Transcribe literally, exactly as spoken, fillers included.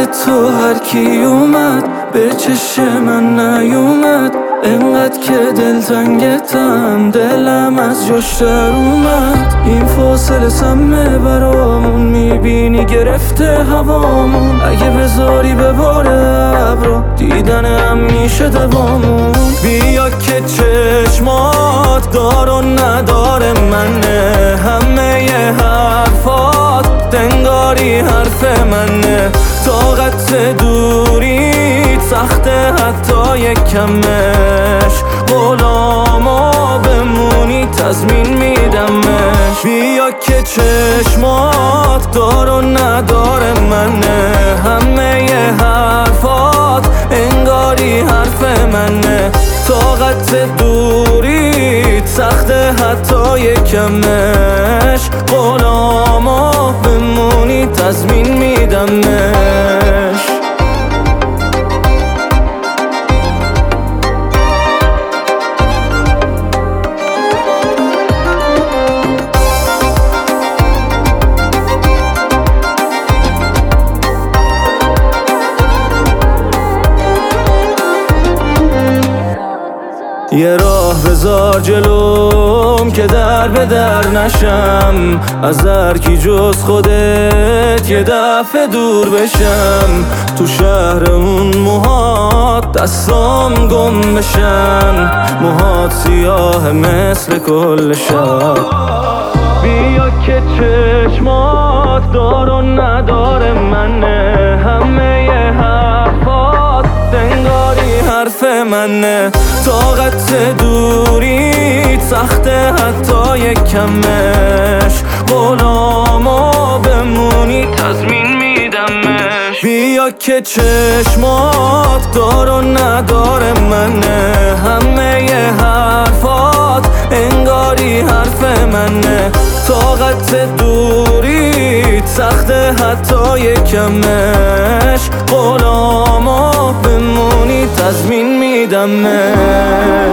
تو هر کی اومد به چشم من نیومد، انقدر که دلتنگتم دلم از جاش در اومد. این فاصله سمه برامون، میبینی گرفته هوامون، اگه بذاری بباره ابرا دیدنم میشه دوامون. بیا که چشمات دار و نداره منه، همه ی حرفات دنگاری حرف منه. طاقت دوریت سخته حتی یک کمش، غلاما بمونی تضمین میدمش. بیا که چشمات دار و نداره منه، همه ی حرفات انگاری حرف منه. طاقت دوریت سخته حتی یک کمش، غلاما بمونی تضمین میدمش. یه راه بذار جلوم که در به در نشم، از هر کی جز خودت یه دفعه دور بشم. تو شهرمون موهات دستام گم بشن، موهات سیاه مثل کل شب. بیا که چشمات دار و نداره منه، همه ی حرفات دنگاری حرف منه. طاقت دوریت سخته حتی یک کمش، غلاما بمونی تضمین میدمش. بیا که چشمات دار و نداره منه، همه ی حرفات انگاری حرف منه. طاقت دوریت سخته حتی یک کمش، غلاما بمونی تضمین میدمش.